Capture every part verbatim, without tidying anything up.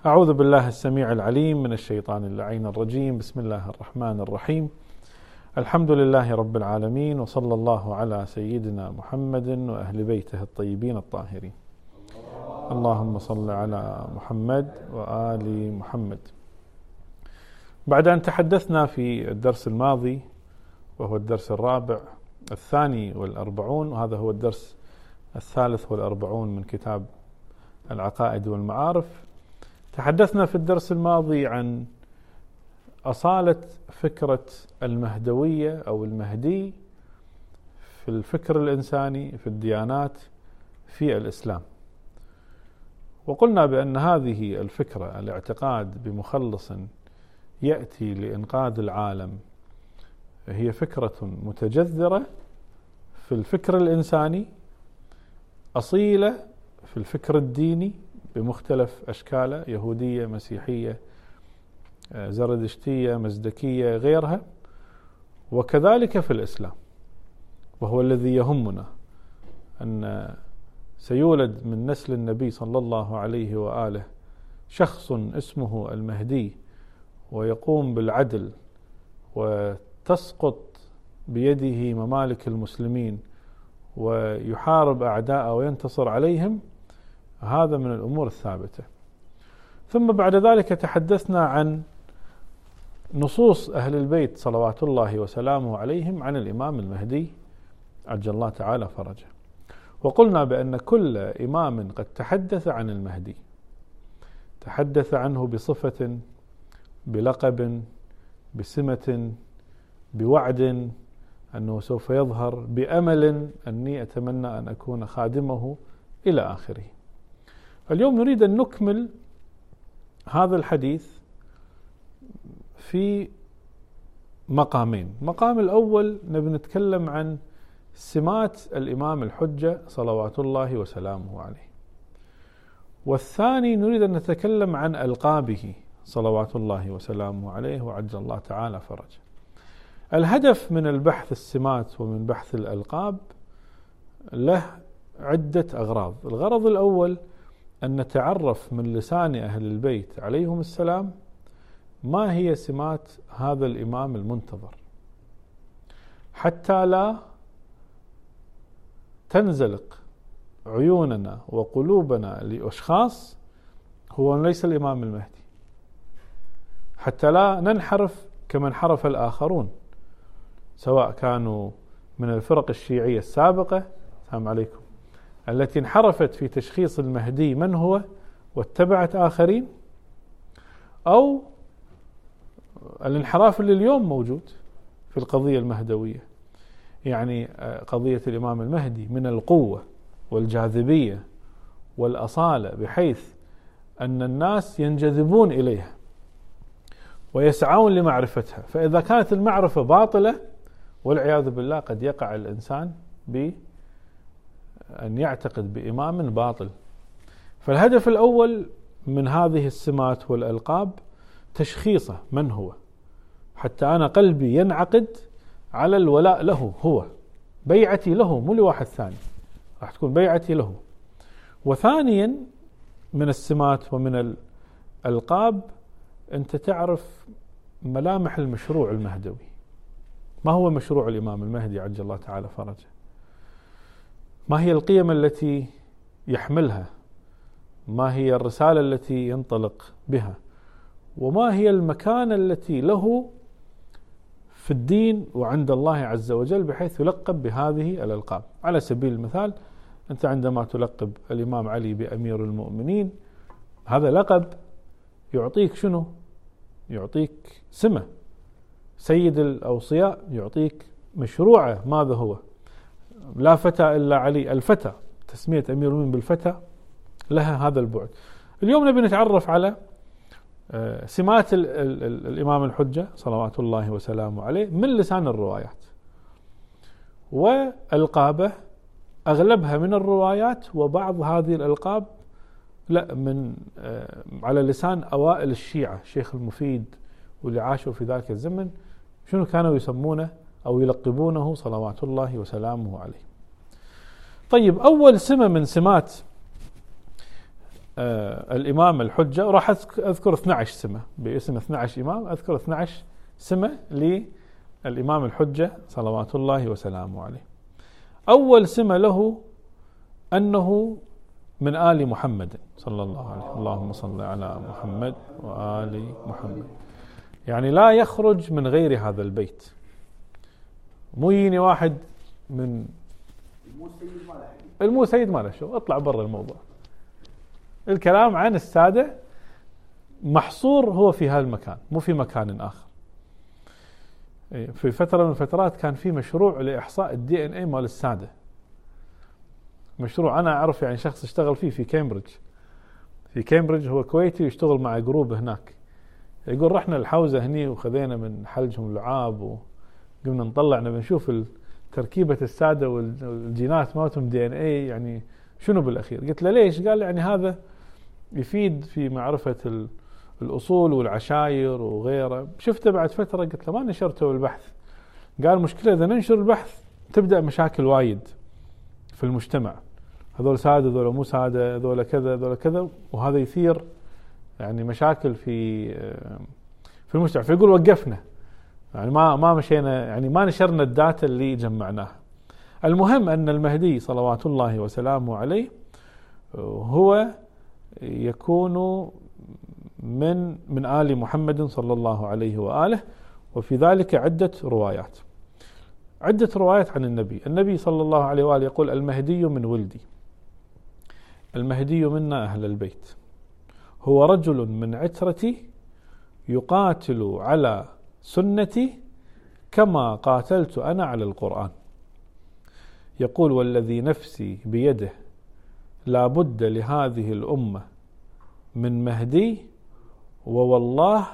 أعوذ بالله السميع العليم من الشيطان اللعين الرجيم. بسم الله الرحمن الرحيم. الحمد لله رب العالمين، وصلى الله على سيدنا محمد وأهل بيته الطيبين الطاهرين. اللهم صل على محمد وآل محمد. بعد أن تحدثنا في الدرس الماضي وهو الدرس الرابع الثاني والأربعون، وهذا هو الدرس الثالث والأربعون من كتاب العقائد والمعارف، تحدثنا في الدرس الماضي عن أصالة فكرة المهدوية أو المهدي في الفكر الإنساني في الديانات في الإسلام، وقلنا بأن هذه الفكرة الاعتقاد بمخلص يأتي لإنقاذ العالم هي فكرة متجذرة في الفكر الإنساني، أصيلة في الفكر الديني بمختلف أشكاله، يهودية، مسيحية، زردشتية، مزدكية، غيرها، وكذلك في الإسلام، وهو الذي يهمنا، أن سيولد من نسل النبي صلى الله عليه وآله شخص اسمه المهدي، ويقوم بالعدل وتسقط بيده ممالك المسلمين ويحارب أعداءه وينتصر عليهم. هذا من الأمور الثابتة. ثم بعد ذلك تحدثنا عن نصوص أهل البيت صلوات الله وسلامه عليهم عن الإمام المهدي عجل الله تعالى فرجه، وقلنا بأن كل إمام قد تحدث عن المهدي تحدث عنه بصفة، بلقب، بسمة، بوعد أنه سوف يظهر، بأمل أني أتمنى أن أكون خادمه، إلى آخره. اليوم نريد أن نكمل هذا الحديث في مقامين. المقام الأول نبي نتكلم عن سمات الإمام الحجة صلوات الله وسلامه عليه، والثاني نريد أن نتكلم عن ألقابه صلوات الله وسلامه عليه وعجل الله تعالى فرجه. الهدف من البحث السمات ومن بحث الألقاب له عدة أغراض. الغرض الأول أن نتعرف من لسان أهل البيت عليهم السلام ما هي سمات هذا الإمام المنتظر، حتى لا تنزلق عيوننا وقلوبنا لأشخاص هو ليس الإمام المهدي، حتى لا ننحرف كما انحرف الآخرون، سواء كانوا من الفرق الشيعية السابقة، السلام عليكم، التي انحرفت في تشخيص المهدي من هو واتبعت آخرين، أو الانحراف اللي اليوم موجود في القضية المهدوية، يعني قضية الإمام المهدي من القوة والجاذبية والأصالة بحيث أن الناس ينجذبون إليها ويسعون لمعرفتها. فإذا كانت المعرفة باطلة والعياذ بالله قد يقع الإنسان بأن يعتقد بإمام باطل. فالهدف الأول من هذه السمات والألقاب تشخيصه من هو، حتى أنا قلبي ينعقد على الولاء له، هو بيعتي له، مو لواحد ثاني، راح تكون بيعتي له. وثانيا من السمات ومن الألقاب أنت تعرف ملامح المشروع المهدوي. ما هو مشروع الإمام المهدي عجل الله تعالى فرجه؟ ما هي القيم التي يحملها؟ ما هي الرسالة التي ينطلق بها؟ وما هي المكانة التي له في الدين وعند الله عز وجل بحيث يلقب بهذه الألقاب؟ على سبيل المثال، أنت عندما تلقب الإمام علي بأمير المؤمنين، هذا لقب يعطيك شنو؟ يعطيك سمة. سيد الأوصياء يعطيك مشروعه، ماذا هو؟ لا فتى إلا علي، الفتى، تسمية أمير المؤمنين بالفتى لها هذا البعد. اليوم نبي نتعرف على سمات ال ال ال الإمام الحجة صلوات الله وسلامه عليه من لسان الروايات، وألقابه أغلبها من الروايات، وبعض هذه الألقاب لا من على لسان أوائل الشيعة، شيخ المفيد واللي عاشوا في ذاك الزمن، شنو كانوا يسمونه أو يلقبونه صلوات الله وسلامه عليه. طيب، أول سمة من سمات آه الإمام الحجة، راح أذكر اثني عشر سمة باسم اثني عشر إمام، أذكر اثني عشر سمة للإمام الحجة صلوات الله وسلامه عليه. أول سمة له أنه من آل محمد صلى الله عليه، اللهم صل على محمد وآل محمد، يعني لا يخرج من غير هذا البيت. مو يجيني واحد من المو سيد ما له شو، اطلع برا الموضوع. الكلام عن السادة محصور هو في هالمكان، مو في مكان آخر. في فترة من الفترات كان في مشروع لإحصاء الدي ان اي مال السادة، مشروع أنا أعرف يعني شخص اشتغل فيه في كامبريدج. في كامبريدج هو كويتي ويشتغل مع جروب هناك. يقول رحنا الحوزة هني وخذينا من حلجهم لعاب وقمنا نطلع نبي نشوف تركيبة السادة والجينات مالتهم دي ان اي يعني شنو بالأخير. قلت له ليش؟ قال يعني هذا يفيد في معرفة الأصول والعشاير وغيره. شفته بعد فترة قلت له ما نشرته البحث. قال مشكلة إذا ننشر البحث تبدأ مشاكل وايد في المجتمع، هذول سادة هذول مو سادة، هذول كذا هذول كذا، وهذا يثير يعني مشاكل في في المجتمع. فيقول وقفنا يعني ما ما مشينا يعني ما نشرنا الداتا اللي جمعناها. المهم أن المهدي صلوات الله وسلامه عليه هو يكون من من آل محمد صلى الله عليه وآله، وفي ذلك عدة روايات عدة روايات عن النبي. النبي صلى الله عليه وآله يقول المهدي من ولدي، المهدي منا أهل البيت، هو رجل من عترتي يقاتل على سنتي كما قاتلت أنا على القرآن. يقول والذي نفسي بيده لا بد لهذه الأمة من مهدي، ووالله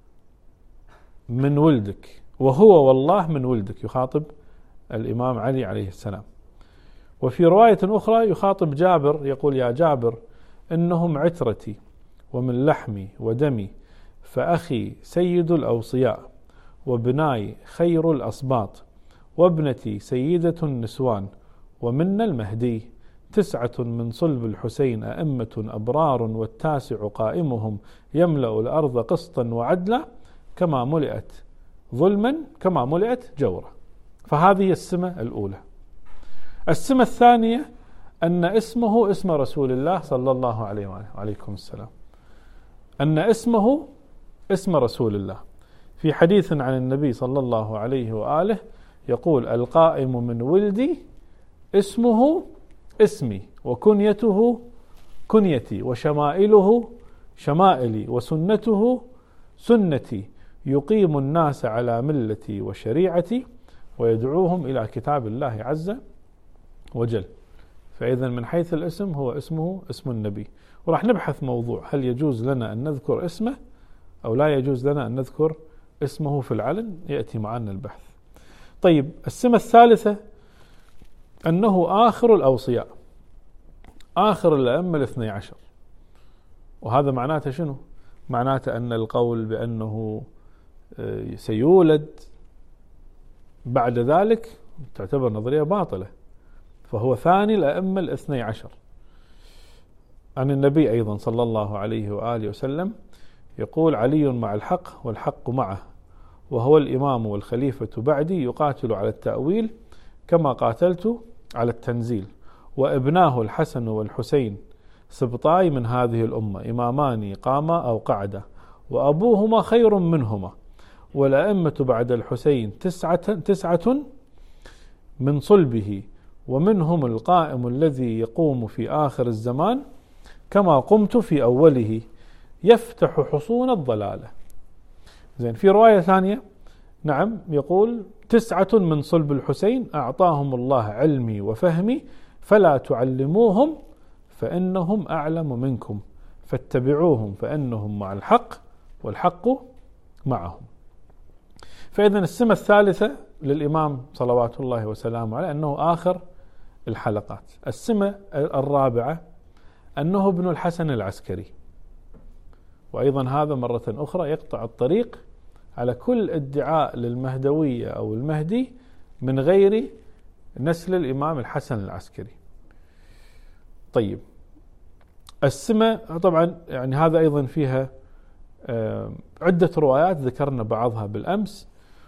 من ولدك، وهو والله من ولدك، يخاطب الإمام علي عليه السلام. وفي رواية أخرى يخاطب جابر يقول يا جابر إنهم عترتي ومن لحمي ودمي، فأخي سيد الأوصياء، وابناي خير الأصباط، وابنتي سيدة النسوان، ومنا المهدي، تسعة من صلب الحسين أئمة أبرار، والتاسع قائمهم يملأ الأرض قسطا وعدلا، كما ملئت ظلما كما ملئت جورا. فهذه السمة الأولى. السمة الثانية أن اسمه اسم رسول الله صلى الله عليه وآله وعليكم السلام، أن اسمه اسم رسول الله. في حديث عن النبي صلى الله عليه وآله يقول القائم من ولدي اسمه اسمي، وكنيته كنيتي، وشمائله شمائلي، وسنته سنتي، يقيم الناس على ملتي وشريعتي، ويدعوهم إلى كتاب الله عز وجل. فإذا من حيث الاسم هو اسمه اسم النبي. وراح نبحث موضوع هل يجوز لنا أن نذكر اسمه أو لا يجوز لنا أن نذكر اسمه في العلن، يأتي معنا البحث. طيب السمة الثالثة أنه آخر الأوصياء، آخر الأئمة الاثني عشر. وهذا معناته شنو؟ معناته أن القول بأنه سيولد بعد ذلك تعتبر نظرية باطلة، فهو ثاني الأئمة الاثني عشر. عن النبي أيضا صلى الله عليه وآله وسلم يقول علي مع الحق والحق معه، وهو الإمام والخليفة بعدي، يقاتل على التأويل كما قاتلت على التنزيل، وابناه الحسن والحسين سبطاي من هذه الأمة، إمامان قاما أو قعدا، وأبوهما خير منهما، والأئمة بعد الحسين تسعة, تسعة من صلبه، ومنهم القائم الذي يقوم في آخر الزمان كما قمت في أوله، يفتح حصون الضلالة. زين. في رواية ثانية نعم يقول تسعة من صلب الحسين أعطاهم الله علمي وفهمي، فلا تعلموهم فإنهم أعلم منكم، فاتبعوهم فإنهم مع الحق والحق معهم. فإذا السمة الثالثة للإمام صلوات الله وسلامه عليه أنه آخر الحلقات. السمة الرابعة أنه ابن الحسن العسكري، وأيضا هذا مرة أخرى يقطع الطريق على كل ادعاء للمهدوية أو المهدي من غير نسل الإمام الحسن العسكري. طيب السمة طبعا يعني هذا أيضا فيها عدة روايات ذكرنا بعضها بالأمس.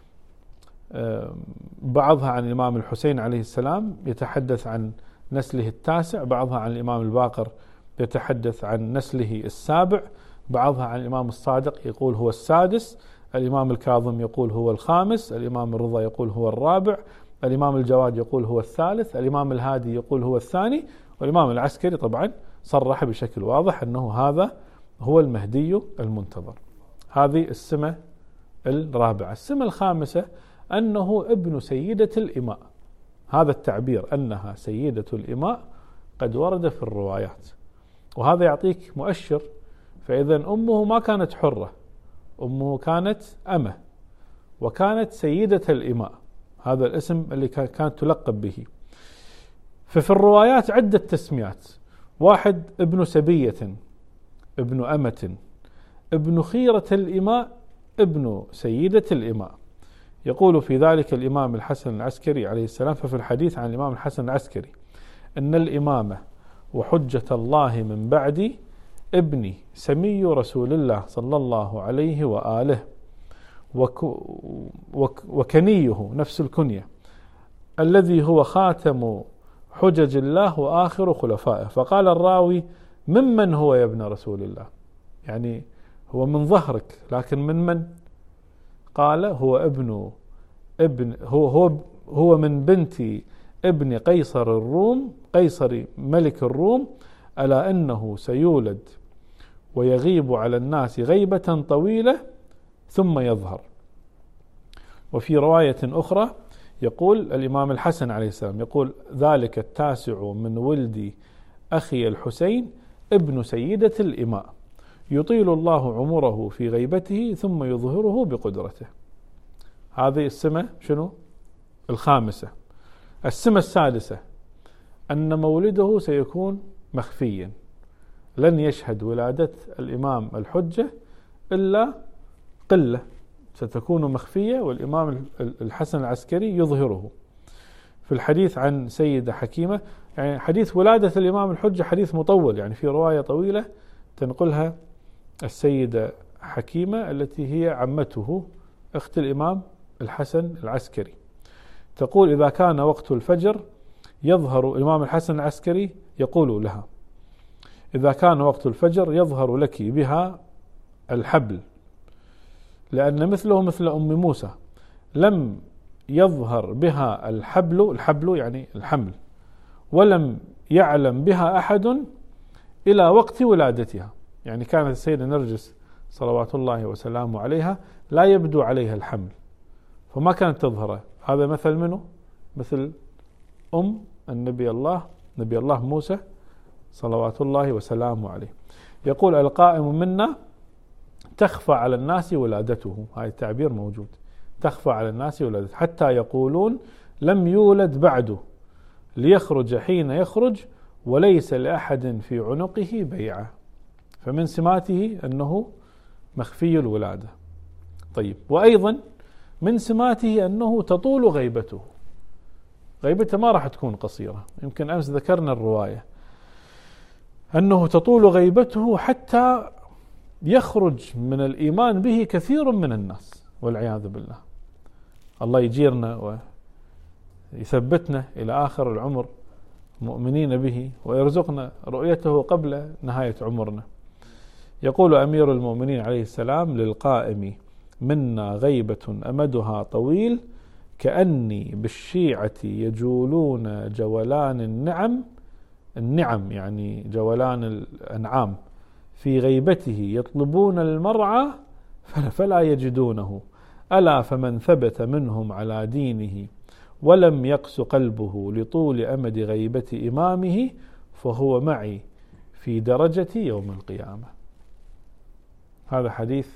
بعضها عن الإمام الحسين عليه السلام يتحدث عن نسله التاسع، بعضها عن الإمام الباقر يتحدث عن نسله السابع، بعضها عن الإمام الصادق يقول هو السادس، الإمام الكاظم يقول هو الخامس، الإمام الرضا يقول هو الرابع، الإمام الجواد يقول هو الثالث، الإمام الهادي يقول هو الثاني، والإمام العسكري طبعا صرح بشكل واضح أنه هذا هو المهدي المنتظر. هذه السمة الرابعة. السمة الخامسة أنه ابن سيدة الإماء. هذا التعبير أنها سيدة الإماء قد ورد في الروايات، وهذا يعطيك مؤشر. فإذا أمه ما كانت حرة، أمه كانت أمة، وكانت سيدة الإماء، هذا الاسم اللي كانت تلقب به. ففي الروايات عدة تسميات: واحد ابن سبية، ابن أمة، ابن خيرة الإماء، ابن سيدة الإماء. يقول في ذلك الإمام الحسن العسكري عليه السلام: ففي الحديث عن الإمام الحسن العسكري أن الإمامة وحجة الله من بعدي ابني سمي رسول الله صلى الله عليه وآله وك وك وكنيه نفس الكنية الذي هو خاتم حجج الله وآخر خلفائه. فقال الراوي: ممن هو يا ابن رسول الله؟ يعني هو من ظهرك، لكن من من؟ قال: هو ابن ابن هو هو هو من بنت ابن قيصر الروم، قيصر ملك الروم، ألا أنه سيولد ويغيب على الناس غيبة طويلة ثم يظهر. وفي رواية أخرى يقول الإمام الحسن عليه السلام يقول: ذلك التاسع من ولد أخي الحسين ابن سيدة الإماء، يطيل الله عمره في غيبته ثم يظهره بقدرته. هذه السمة شنو؟ الخامسة. السمة السادسة أن مولده سيكون مخفيا، لن يشهد ولادة الإمام الحجة إلا قلة، ستكون مخفية، والإمام الحسن العسكري يظهره. في الحديث عن سيدة حكيمة، يعني حديث ولادة الإمام الحجة حديث مطول، يعني في رواية طويلة تنقلها السيدة حكيمة التي هي عمته أخت الإمام الحسن العسكري، تقول: إذا كان وقت الفجر يظهر الإمام الحسن العسكري يقول لها: إذا كان وقت الفجر يظهر لك بها الحبل، لأن مثله مثل أم موسى لم يظهر بها الحبل، الحبل يعني الحمل، ولم يعلم بها أحد إلى وقت ولادتها. يعني كانت السيدة نرجس صلوات الله وسلامه عليها لا يبدو عليها الحمل، فما كانت تظهره. هذا مثل منه؟ مثل أم النبي الله نبي الله موسى صلوات الله وسلامه عليه. يقول: القائم منا تخفى على الناس ولادته. هاي التعبير موجود، تخفى على الناس ولادته، حتى يقولون لم يولد بعده، ليخرج حين يخرج وليس لأحد في عنقه بيعة. فمن سماته أنه مخفي الولادة. طيب، وأيضا من سماته أنه تطول غيبته، غيبته ما راح تكون قصيرة. يمكن أمس ذكرنا الرواية أنه تطول غيبته حتى يخرج من الإيمان به كثير من الناس والعياذ بالله. الله يجيرنا ويثبتنا إلى آخر العمر مؤمنين به، ويرزقنا رؤيته قبل نهاية عمرنا. يقول أمير المؤمنين عليه السلام: للقائم منا غيبة أمدها طويل كأني بالشيعة يجولون جولان النعم، النعم يعني جولان الأنعام، في غيبته يطلبون المرعى فلا يجدونه، ألا فمن ثبت منهم على دينه ولم يقس قلبه لطول أمد غيبة إمامه فهو معي في درجة يوم القيامة. هذا حديث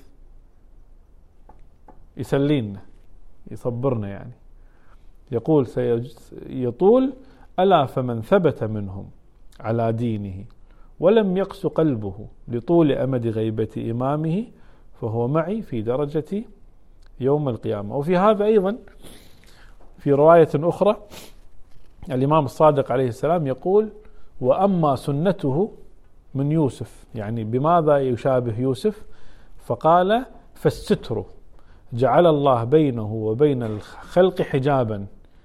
يسلينا يصبرنا، يعني يقول سيطول: ألا فمن ثبت منهم على دينه ولم يقس قلبه لطول أمد غيبة إمامه فهو معي في درجة يوم القيامة. وفي هذا أيضا في رواية أخرى الإمام الصادق عليه السلام يقول: وأما سنته من يوسف، يعني بماذا يشابه يوسف؟ فقال فالستر جعل الله بينه وبين الخلق حجابا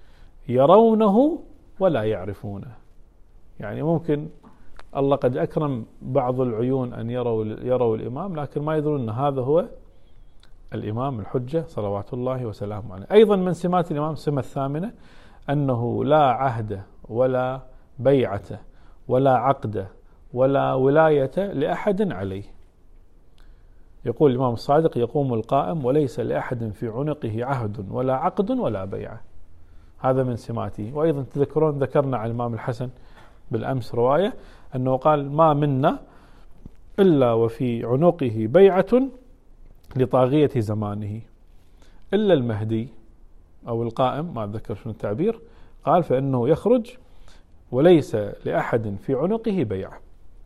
يرونه ولا يعرفونه. يعني ممكن الله قد أكرم بعض العيون أن يروا يروا الإمام، لكن ما يدرون أن هذا هو الإمام الحجة صلوات الله وسلامه عليه. أيضا من سمات الإمام السمة الثامنة أنه لا عهد ولا بيعة ولا عقد ولا ولاية لأحد عليه. يقول الإمام الصادق يقوم القائم وليس لأحد في عنقه عهد ولا عقد ولا بيعة. هذا من سماته. وأيضا تذكرون ذكرنا عن الإمام الحسن بالأمس رواية أنه قال ما منا إلا وفي عنقه بيعة لطاغية زمانه إلا المهدي أو القائم، ما أتذكر شنو التعبير، قال فإنه يخرج وليس لأحد في عنقه بيعة.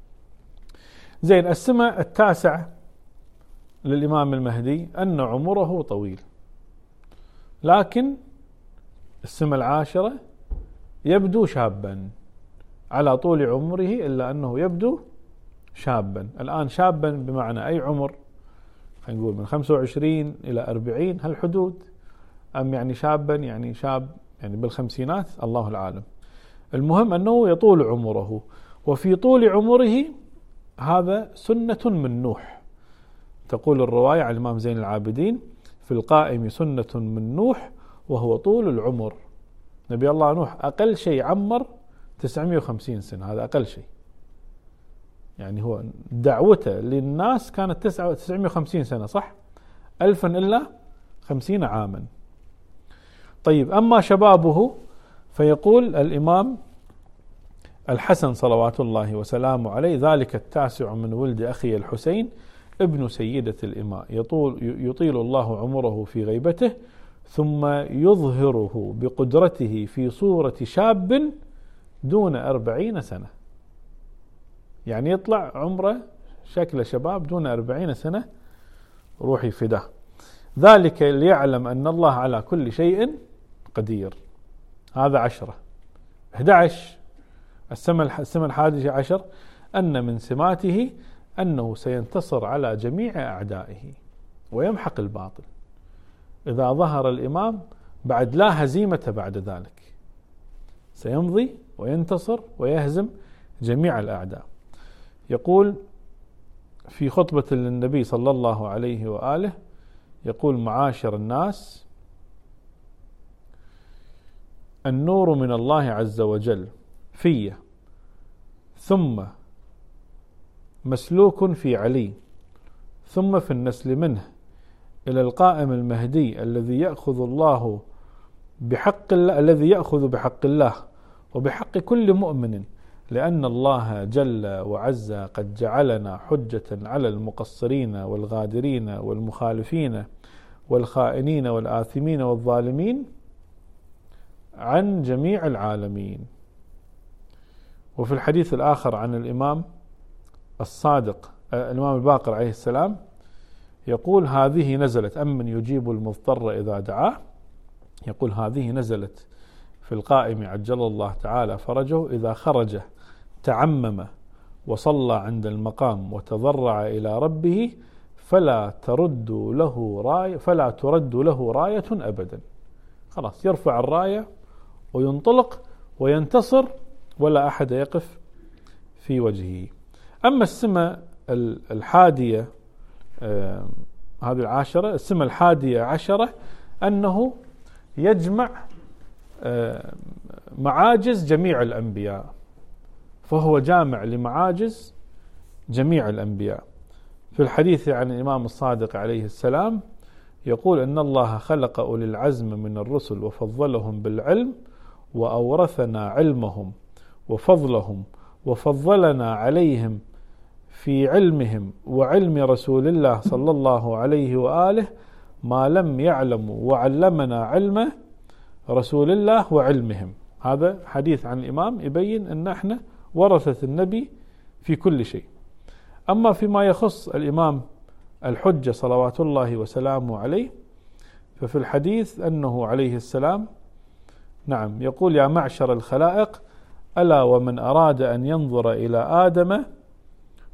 زين. السمة التاسع للإمام المهدي أن عمره طويل، لكن السمة العاشرة يبدو شابا على طول عمره، إلا أنه يبدو شابا. الآن شابا بمعنى أي عمر؟ خلينا نقول من خمسة وعشرين إلى أربعين هالحدود، أم يعني شابا يعني شاب يعني بالخمسينات، الله العالم. المهم أنه يطول عمره، وفي طول عمره هذا سنة من نوح. تقول الرواية عن الإمام زين العابدين في القائم سنة من نوح وهو طول العمر. نبي الله نوح أقل شيء عمر تسعمائة وخمسين سنة، هذا أقل شيء. يعني هو دعوته للناس كانت تسعمائة وخمسين سنة، صح؟ ألفا إلا خمسين عاما. طيب، أما شبابه فيقول الإمام الحسن صلوات الله وسلامه عليه ذلك التاسع من ولد أخي الحسين ابن سيدة الإماء يطول يطيل الله عمره في غيبته ثم يظهره بقدرته في صورة شاب دون أربعين سنة. يعني يطلع عمره شكل شباب دون أربعين سنة، روحي فداه. ذلك ليعلم أن الله على كل شيء قدير. هذا عشرة. أحد عشر السمة السمة الحادية عشر أن من سماته أنه سينتصر على جميع أعدائه ويمحق الباطل. إذا ظهر الإمام بعد لا هزيمة بعد ذلك، سيمضي وينتصر ويهزم جميع الأعداء. يقول في خطبة للنبي صلى الله عليه وآله، يقول معاشر الناس النور من الله عز وجل في ثم مسلوك في علي ثم في النسل منه إلى القائم المهدي الذي يأخذ الله بحق الله الذي يأخذ بحق الله وبحق كل مؤمن، لأن الله جل وعز قد جعلنا حجة على المقصرين والغادرين والمخالفين والخائنين والآثمين والظالمين عن جميع العالمين. وفي الحديث الآخر عن الإمام الصادق الإمام الباقر عليه السلام يقول هذه نزلت أمن يجيب المضطر إذا دعاه، يقول هذه نزلت في القائم عجل الله تعالى فرجه إذا خرج تعمم وصلى عند المقام وتضرع إلى ربه فلا ترد له راية فلا ترد له راية أبدا. خلاص يرفع الراية وينطلق وينتصر ولا أحد يقف في وجهه. أما السمة الحادية آه هذه العاشرة، السمة الحادية عشرة أنه يجمع آه معاجز جميع الأنبياء، فهو جامع لمعاجز جميع الأنبياء. في الحديث عن الإمام الصادق عليه السلام يقول إن الله خلق أولي العزم من الرسل وفضلهم بالعلم وأورثنا علمهم وفضلهم وفضلنا عليهم في علمهم وعلم رسول الله صلى الله عليه وآله ما لم يعلموا وعلمنا علم رسول الله وعلمهم. هذا حديث عن الإمام يبين أن احنا ورثة النبي في كل شيء. أما فيما يخص الإمام الحجة صلوات الله وسلامه عليه، ففي الحديث أنه عليه السلام نعم يقول يا معشر الخلائق ألا ومن أراد أن ينظر إلى آدم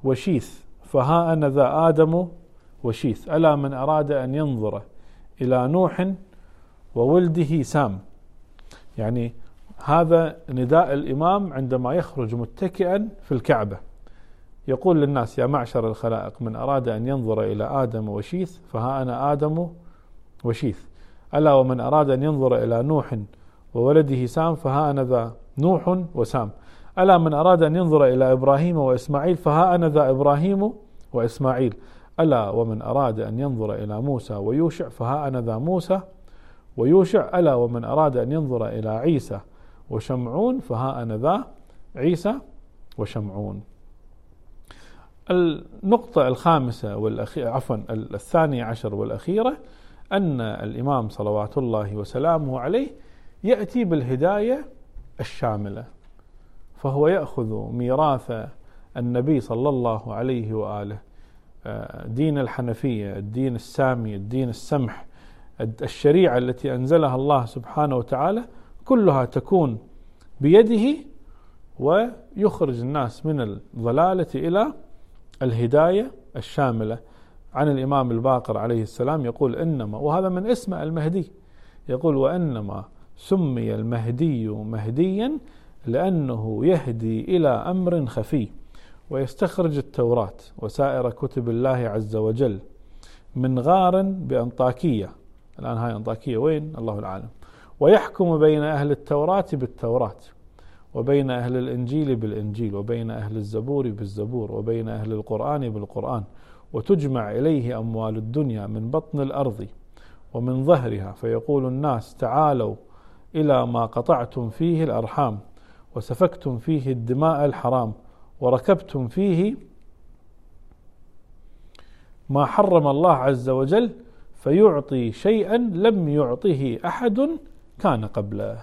وشيث فها أنا ذا آدم وشيث ألا من أراد أن ينظر إلى نوح وولده سام. يعني هذا نداء الإمام عندما يخرج متكئا في الكعبة، يقول للناس: يا معشر الخلائق، من أراد أن ينظر إلى آدم وشيث فها أنا آدم وشيث، ألا ومن أراد أن ينظر إلى نوح وولده سام فها أنا ذا نوح وسام، ألا من أراد أن ينظر إلى إبراهيم وإسماعيل فها أنا ذا إبراهيم وإسماعيل، ألا ومن أراد أن ينظر إلى موسى ويوشع فها أنا ذا موسى ويوشع، ألا ومن أراد أن ينظر إلى عيسى وشمعون فها أنا ذا عيسى وشمعون. النقطة الخامسة والأخيرة عفوا الثانية عشر والأخيرة أن الإمام صلوات الله وسلامه عليه يأتي بالهداية الشاملة، فهو يأخذ ميراث النبي صلى الله عليه وآله، دين الحنفية، الدين السامي، الدين السمح، الشريعة التي أنزلها الله سبحانه وتعالى كلها تكون بيده، ويخرج الناس من الضلالة إلى الهداية الشاملة. عن الإمام الباقر عليه السلام يقول: إنما، وهذا من اسمه المهدي، يقول: وإنما سمي المهدي مهديا لأنه يهدي إلى أمر خفي، ويستخرج التوراة وسائر كتب الله عز وجل من غار بأنطاكية، الآن هاي أنطاكية وين الله العالم، ويحكم بين أهل التوراة بالتوراة، وبين أهل الإنجيل بالإنجيل، وبين أهل الزبور بالزبور، وبين أهل القرآن بالقرآن، وتجمع إليه أموال الدنيا من بطن الأرض ومن ظهرها، فيقول الناس: تعالوا إلى ما قطعتم فيه الأرحام، وسفكتم فيه الدماء الحرام، وركبتم فيه ما حرم الله عز وجل، فيعطي شيئا لم يعطه أحد كان قبله.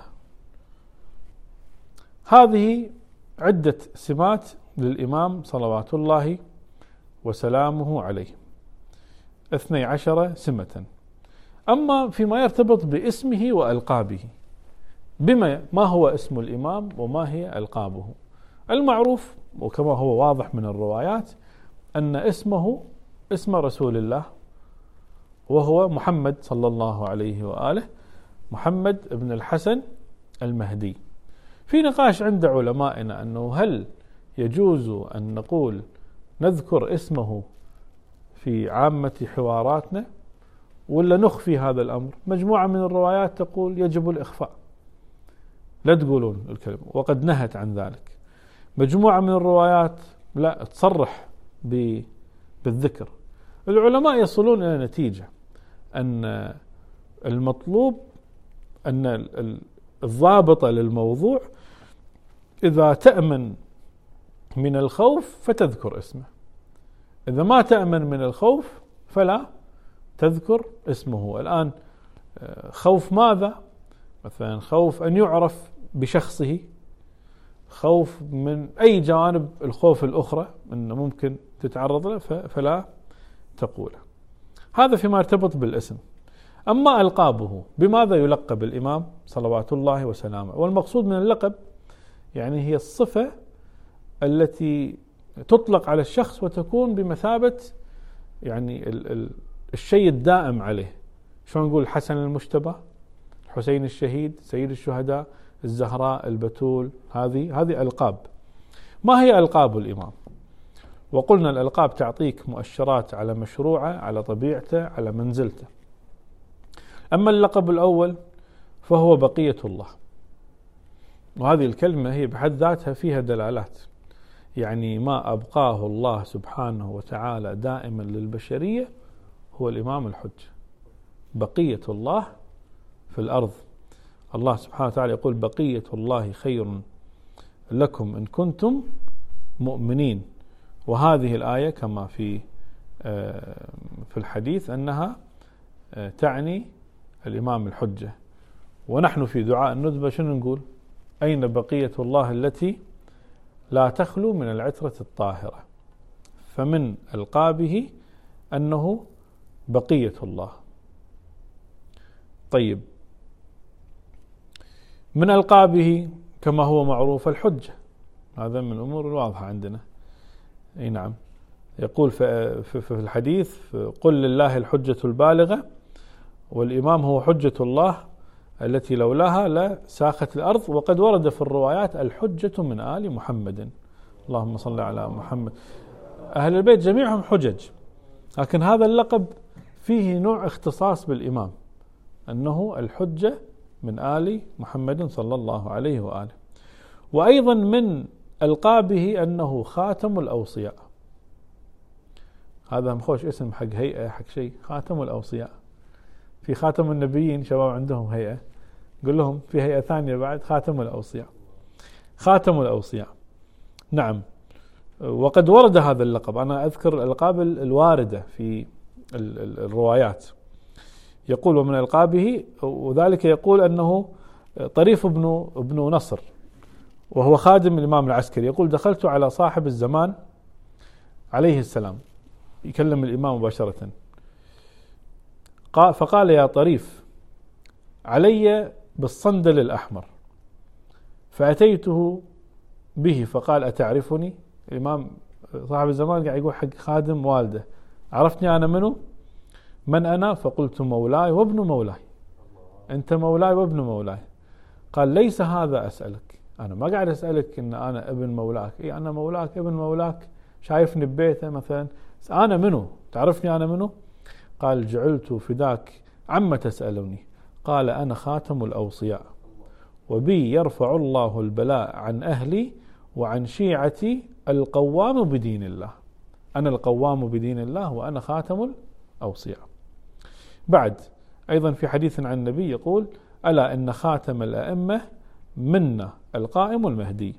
هذه عدة سمات للإمام صلوات الله وسلامه عليه، اثني عشر سمة. أما فيما يرتبط باسمه وألقابه، بما ما هو اسم الإمام وما هي ألقابه؟ المعروف وكما هو واضح من الروايات أن اسمه اسم رسول الله، وهو محمد صلى الله عليه وآله، محمد بن الحسن المهدي. في نقاش عند علمائنا أنه هل يجوز أن نقول نذكر اسمه في عامة حواراتنا ولا نخفي هذا الأمر؟ مجموعة من الروايات تقول يجب الإخفاء، لا تقولون الكلمة، وقد نهت عن ذلك. مجموعة من الروايات لا، تصرح بالذكر. العلماء يصلون إلى نتيجة أن المطلوب أن الضابطة للموضوع إذا تأمن من الخوف فتذكر اسمه، إذا ما تأمن من الخوف فلا تذكر اسمه. الآن خوف ماذا؟ مثلا خوف أن يعرف بشخصه، خوف من أي جانب الخوف الأخرى أنه ممكن تتعرض له فلا تقوله. هذا فيما يرتبط بالاسم. أما ألقابه، بماذا يلقب الإمام صلوات الله وسلامه؟ والمقصود من اللقب يعني هي الصفة التي تطلق على الشخص وتكون بمثابة يعني ال ال الشيء الدائم عليه. شلون نقول الحسن المجتبى، الحسين الشهيد، سيد الشهداء، الزهراء، البتول، هذه هذه ألقاب. ما هي ألقاب الإمام؟ وقلنا الألقاب تعطيك مؤشرات على مشروعه، على طبيعته، على منزلته. أما اللقب الأول فهو بقية الله، وهذه الكلمة هي بحد ذاتها فيها دلالات، يعني ما أبقاه الله سبحانه وتعالى دائما للبشرية هو الإمام الحجة، بقية الله في الأرض. الله سبحانه وتعالى يقول: بقية الله خير لكم إن كنتم مؤمنين. وهذه الآية كما في في الحديث أنها تعني الإمام الحجة. ونحن في دعاء الندبة شنو نقول؟ أين بقية الله التي لا تخلو من العترة الطاهرة؟ فمن ألقابه أنه بقية الله. طيب، من ألقابه كما هو معروف الحجة، هذا من الأمور الواضحة عندنا. أي نعم، يقول في الحديث قل لله الحجة البالغة والإمام هو حجة الله التي لولاها لساخت الأرض. وقد ورد في الروايات الحجة من آل محمد، اللهم صل على محمد. أهل البيت جميعهم حجج، لكن هذا اللقب فيه نوع اختصاص بالإمام، أنه الحجة من آل محمد صلى الله عليه وآله. وأيضا من ألقابه أنه خاتم الأوصياء، هذا مخوش اسم حق هيئة حق شيء، خاتم الأوصياء. في خاتم النبيين شباب عندهم هيئة، قل لهم في هيئة ثانية بعد خاتم الأوصياء، خاتم الأوصياء. نعم، وقد ورد هذا اللقب. أنا أذكر الألقاب الواردة في الروايات. يقول ومن ألقابه، وذلك يقول أنه طريف ابن ابن نصر، وهو خادم الإمام العسكري. يقول دخلت على صاحب الزمان عليه السلام، يكلم الإمام مباشرة، فقال يا طريف علي بالصندل الأحمر، فأتيته به فقال أتعرفني؟ الإمام صاحب الزمان قاعد يقول حق خادم والده، عرفتني أنا منه؟ من أنا؟ فقلت مولاي وابن مولاي، أنت مولاي وابن مولاي. قال ليس هذا أسألك، أنا ما قاعد أسألك إن أنا ابن مولاك، إيه أنا مولاك ابن مولاك، شايفني ببيته مثلا، أنا منه؟ تعرفني أنا منه؟ قال جعلت فداك عما تسألني. قال أنا خاتم الأوصياء، وبي يرفع الله البلاء عن أهلي وعن شيعتي القوام بدين الله. أنا القوام بدين الله وأنا خاتم الأوصياء. بعد أيضا في حديث عن النبي يقول ألا إن خاتم الأئمة منا القائم المهدي.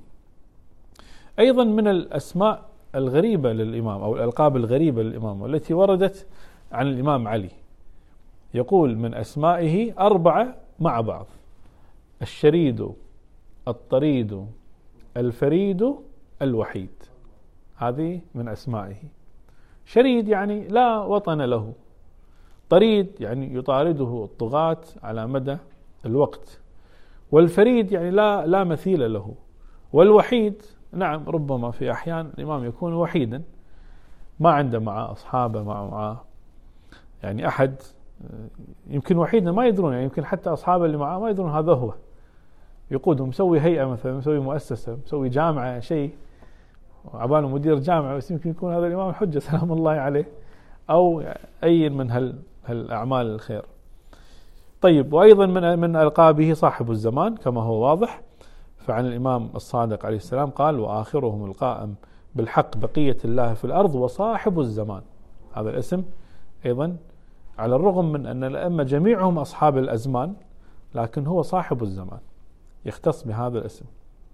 أيضا من الأسماء الغريبة للإمام أو الألقاب الغريبة للإمام والتي وردت عن الإمام علي، يقول من أسمائه أربعة مع بعض: الشريد، الطريد، الفريد، الوحيد. هذه من أسمائه. شريد يعني لا وطن له، طريد يعني يطارده الطغاة على مدى الوقت، والفريد يعني لا لا مثيل له، والوحيد نعم ربما في أحيان الإمام يكون وحيدا، ما عنده مع أصحابه مع معه يعني أحد، يمكن وحيدا ما يدرون، يعني يمكن حتى أصحابه اللي معه ما يدرون هذا هو، يقودهم، مسوي هيئة مثلا، مسوي مؤسسة، مسوي جامعة شيء، وعباله مدير جامعة، بس يمكن يكون هذا الإمام الحجة سلام الله عليه، أو أي من هال هالأعمال الخير. طيب، وأيضا من من ألقابه صاحب الزمان كما هو واضح. فعن الإمام الصادق عليه السلام قال وآخرهم القائم بالحق بقية الله في الأرض وصاحب الزمان. هذا الاسم أيضا على الرغم من أن الأئمة جميعهم أصحاب الأزمان، لكن هو صاحب الزمان، يختص بهذا الاسم.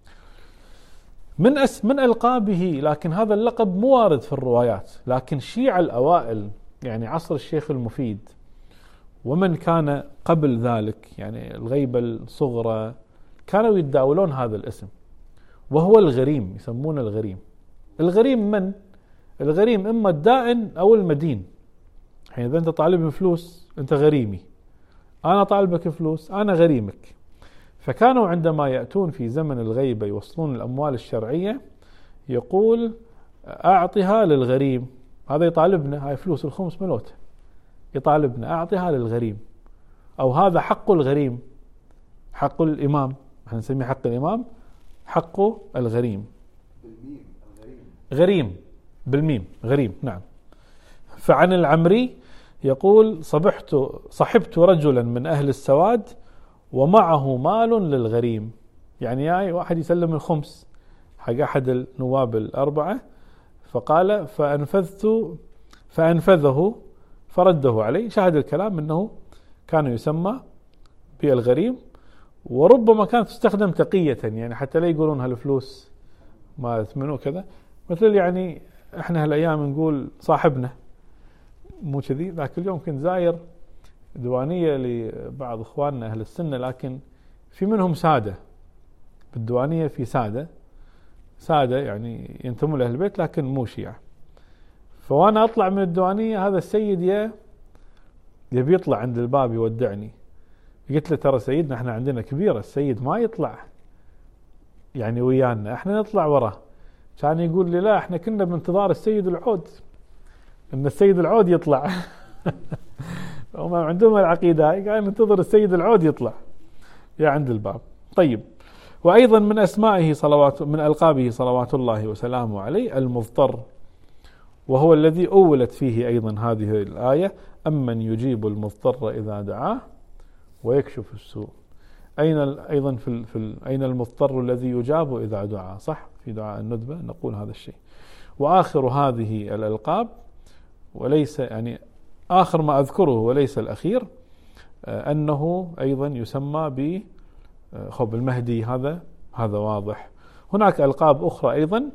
من اسم من ألقابه، لكن هذا اللقب مو وارد في الروايات، لكن الشيعة الأوائل يعني عصر الشيخ المفيد ومن كان قبل ذلك يعني الغيبة الصغرى كانوا يتداولون هذا الاسم، وهو الغريم، يسمونه الغريم. الغريم من؟ الغريم إما الدائن أو المدين. يعني إذا أنت طالب فلوس أنت غريمي، أنا طالبك فلوس أنا غريمك. فكانوا عندما يأتون في زمن الغيبة يوصلون الأموال الشرعية يقول أعطها للغريم، هذا يطالبنا، هاي فلوس الخمس ملوته يطالبنا، أعطها للغريم، أو هذا حق الغريم، حق الإمام، احنا نسميه حق الإمام، حق الغريم. بالميم الغريم، غريم بالميم غريم، نعم. فعن العمري يقول صبحت صحبت رجلا من أهل السواد ومعه مال للغريم، يعني يعني واحد يسلم الخمس حق أحد النواب الأربعة، فقال فأنفذت فأنفذه فرده عليه. شاهد الكلام أنه كان يسمى بالغريم، وربما كانت تستخدم تقية، يعني حتى لا يقولون هالفلوس ما يثمنوا كذا، مثل يعني احنا هالأيام نقول صاحبنا، مو كذي. ذاك اليوم كنت زاير ديوانية لبعض إخواننا أهل السنة، لكن في منهم سادة بالديوانية، في سادة سادة يعني ينتموا لأهل البيت لكن مو شيعة. فوانا أطلع من الديوانية هذا السيد يا يبي يطلع عند الباب يودعني، قلت له ترى سيدنا احنا عندنا كبيرة، السيد ما يطلع يعني ويانا، احنا نطلع وراه. كان يقول لي لا احنا كنا بانتظار السيد العود، ان السيد العود يطلع. هم عندهم العقيدة هاي، قال ننتظر السيد العود يطلع يا عند الباب. طيب، وأيضا من أسمائه صلوات من ألقابه صلوات الله وسلامه عليه المضطر، وهو الذي أولت فيه أيضا هذه الآية: أمن يجيب المضطر إذا دعاه ويكشف السوء. أين أيضا في, في أين المضطر الذي يجاب إذا دعا؟ صح، في دعاء الندبة نقول هذا الشيء. وآخر هذه الألقاب، وليس يعني آخر ما أذكره وليس الأخير، أنه أيضا يسمى ب خب المهدي. هذا هذا واضح. هناك ألقاب أخرى أيضا: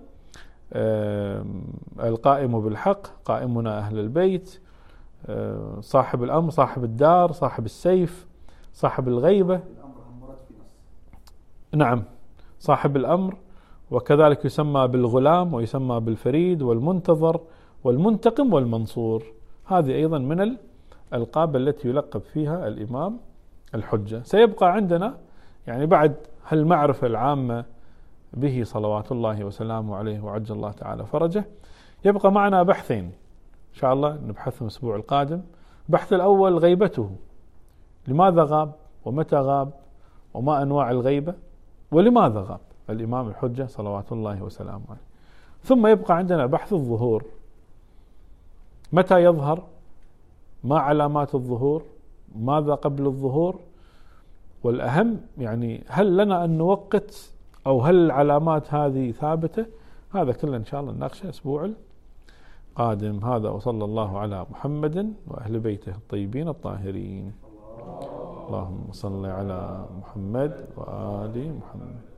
القائم بالحق، قائمنا أهل البيت، صاحب الأمر، صاحب الدار، صاحب السيف، صاحب الغيبة. نعم، صاحب الأمر، وكذلك يسمى بالغلام، ويسمى بالفريد والمنتظر والمنتقم والمنصور. هذه أيضا من الألقاب التي يلقب فيها الإمام الحجة. سيبقى عندنا يعني بعد هالمعرفة العامة به صلوات الله وسلامه عليه وعجل الله تعالى فرجه، يبقى معنا بحثين إن شاء الله نبحثهم الأسبوع القادم. البحث الأول غيبته، لماذا غاب ومتى غاب وما أنواع الغيبة ولماذا غاب الإمام الحجة صلوات الله وسلامه عليه. ثم يبقى عندنا بحث الظهور، متى يظهر، ما علامات الظهور، ماذا قبل الظهور، والأهم يعني هل لنا أن نوقت أو هل العلامات هذه ثابتة. هذا كله إن شاء الله نناقشه الأسبوع القادم. هذا وصلى الله على محمد وأهل بيته الطيبين الطاهرين. اللهم صل على محمد وآل محمد.